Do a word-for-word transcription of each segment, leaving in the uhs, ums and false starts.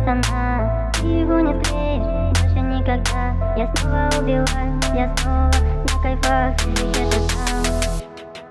пацана, ты его не склеишь больше никогда. Я снова убиваю, я снова на кайфах, ты где-то там.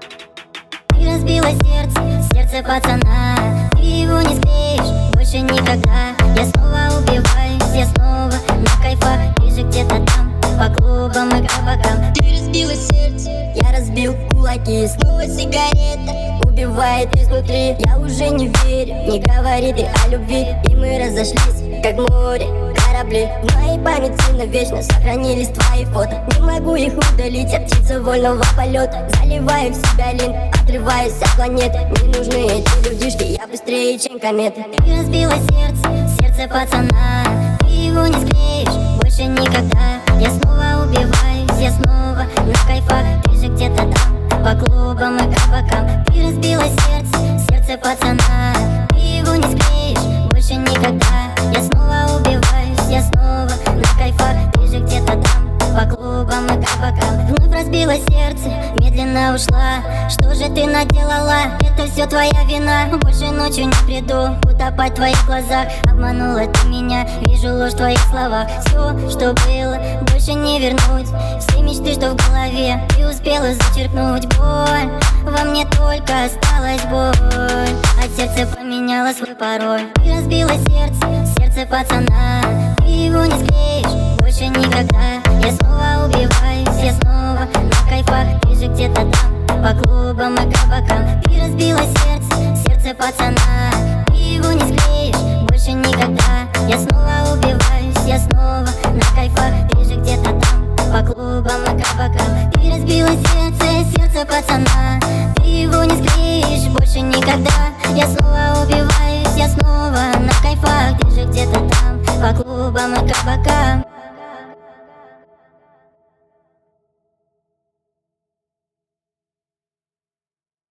Ты разбила сердце, сердце пацана, ты его не склеишь больше никогда. Я снова убиваюсь, я снова на кайфах, ты же где-то там, по клубам и кабакам. Ты разбила сердце, я разбил кулаки. Снова сигарета убивает изнутри. Я уже не верю, не говори ты о любви. И мы разошлись, как море, корабли. В моей памяти навечно сохранились твои фото. Не могу их удалить, я птица вольного полета. Заливаю в себя лин, отрываюсь от планеты. Не нужны эти людишки, я быстрее, чем комета. Ты разбила сердце, сердце пацана, ты его не склеишь больше никогда. Я снова убиваюсь, я снова на кайфах, ты же где-то там, по клубам и кабакам. Ты разбила сердце, сердце пацана, ты его не склеишь больше никогда. Я снова убиваюсь, я снова на кайфах, ты же где-то там, по клубам и кабакам. Вновь разбила сердце, медленно ушла. Что же ты наделала? Это все твоя вина. Больше ночью не приду, утопать в твоих глазах. Обманула ты меня, вижу ложь в твоих словах. Все, что было, больше не вернуть. Все мечты, что в голове, ты успела зачеркнуть. Боль, во мне только осталась боль. От сердца поменяла свой пароль. Ты разбила сердце, сердце пацана, ты его не склеишь больше никогда. Я снова убиваюсь, я снова на кайфах, ты же где-то там, по клубам и кабакам. Ты разбила сердце, сердце пацана, ты его не склеишь больше никогда. Я снова убиваюсь, я снова на кайфах, ты же где-то там, по клубам и кабакам. Ты разбила сердце, сердце пацана, ты его не склеишь больше никогда. Я снова убиваюсь, я снова на кайфах, ты же где-то там, по клубам и кабакам.